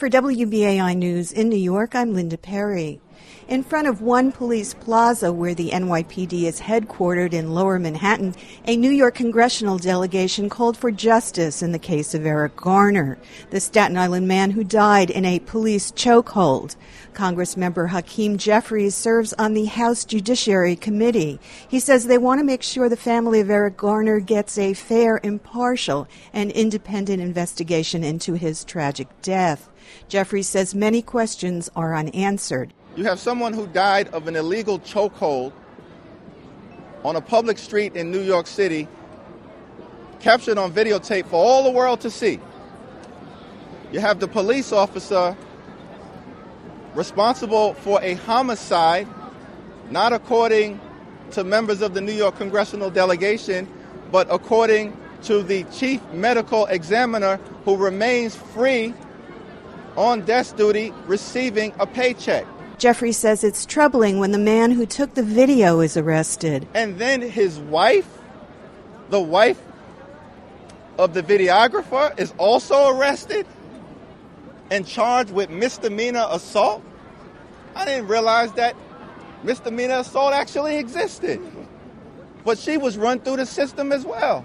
For WBAI News in New York, I'm Linda Perry. In front of One Police Plaza, where the NYPD is headquartered in Lower Manhattan, a New York congressional delegation called for justice in the case of Eric Garner, the Staten Island man who died in a police chokehold. Congressmember Hakeem Jeffries serves on the House Judiciary Committee. He says they want to make sure the family of Eric Garner gets a fair, impartial, and independent investigation into his tragic death. Jeffries says many questions are unanswered. You have someone who died of an illegal chokehold on a public street in New York City, captured on videotape for all the world to see. You have the police officer responsible for a homicide, not according to members of the New York congressional delegation, but according to the chief medical examiner, who remains free on desk duty receiving a paycheck. Jeffries says it's troubling when the man who took the video is arrested. And then his wife, the wife of the videographer, is also arrested and charged with misdemeanor assault. I didn't realize that misdemeanor assault actually existed. But she was run through the system as well.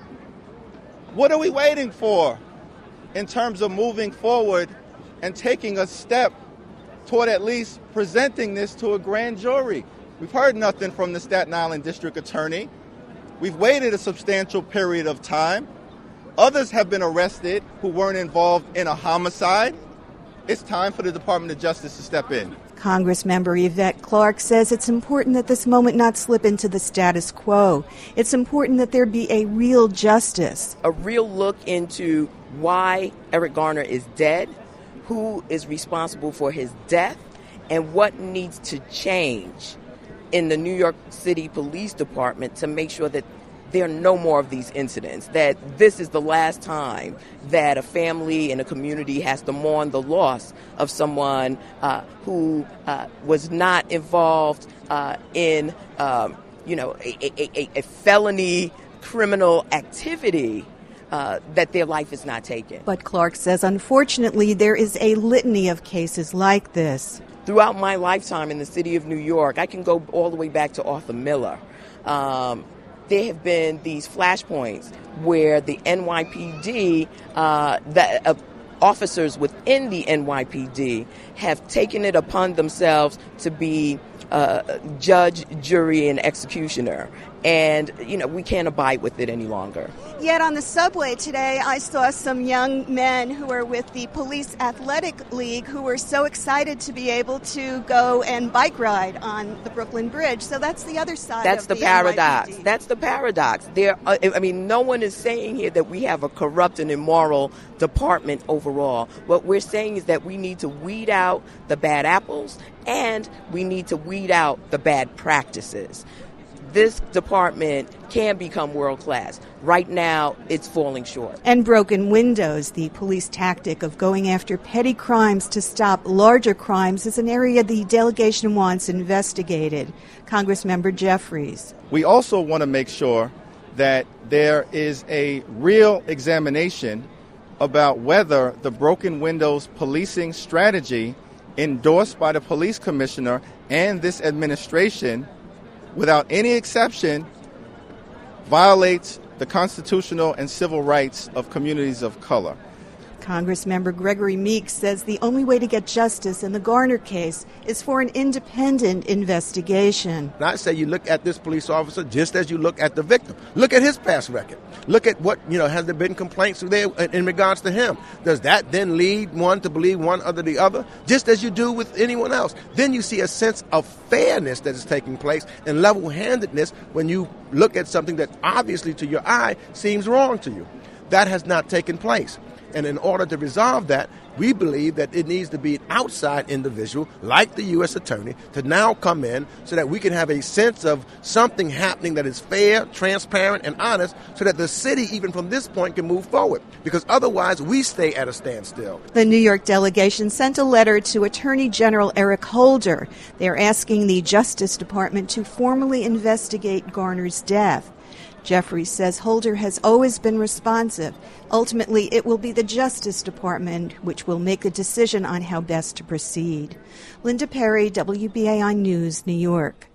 What are we waiting for in terms of moving forward and taking a step toward at least presenting this to a grand jury? We've heard nothing from the Staten Island District Attorney. We've waited a substantial period of time. Others have been arrested who weren't involved in a homicide. It's time for the Department of Justice to step in. Congressmember Yvette Clarke says it's important that this moment not slip into the status quo. It's important that there be a real justice. A real look into why Eric Garner is dead, who is responsible for his death, and what needs to change in the New York City Police Department to make sure that there are no more of these incidents, that this is the last time that a family and a community has to mourn the loss of someone who was not involved in a felony criminal activity. That their life is not taken. But Clarke says, unfortunately, there is a litany of cases like this. Throughout my lifetime in the city of New York, I can go all the way back to Arthur Miller. There have been these flashpoints where the NYPD, officers within the NYPD have taken it upon themselves to be judge, jury, and executioner. And, we can't abide with it any longer. Yet on the subway today, I saw some young men who are with the Police Athletic League who were so excited to be able to go and bike ride on the Brooklyn Bridge. So that's the other side of the paradox. NYPD. That's the paradox. No one is saying here that we have a corrupt and immoral department overall. What we're saying is that we need to weed out the bad apples and we need to weed out the bad practices. This department can become world class. Right now, it's falling short. And broken windows, the police tactic of going after petty crimes to stop larger crimes, is an area the delegation wants investigated. Congressmember Jeffries. We also want to make sure that there is a real examination about whether the broken windows policing strategy endorsed by the police commissioner and this administration, without any exception, violates the constitutional and civil rights of communities of color. Congressmember Gregory Meeks says the only way to get justice in the Garner case is for an independent investigation. And I say you look at this police officer just as you look at the victim. Look at his past record. Look at what, has there been complaints there in regards to him? Does that then lead one to believe one other the other? Just as you do with anyone else. Then you see a sense of fairness that is taking place and level-handedness when you look at something that obviously to your eye seems wrong to you. That has not taken place. And in order to resolve that, we believe that it needs to be an outside individual, like the U.S. Attorney, to now come in so that we can have a sense of something happening that is fair, transparent, and honest, so that the city, even from this point, can move forward. Because otherwise, we stay at a standstill. The New York delegation sent a letter to Attorney General Eric Holder. They're asking the Justice Department to formally investigate Garner's death. Jeffries says Holder has always been responsive. Ultimately, it will be the Justice Department which will make a decision on how best to proceed. Linda Perry, WBAI News, New York.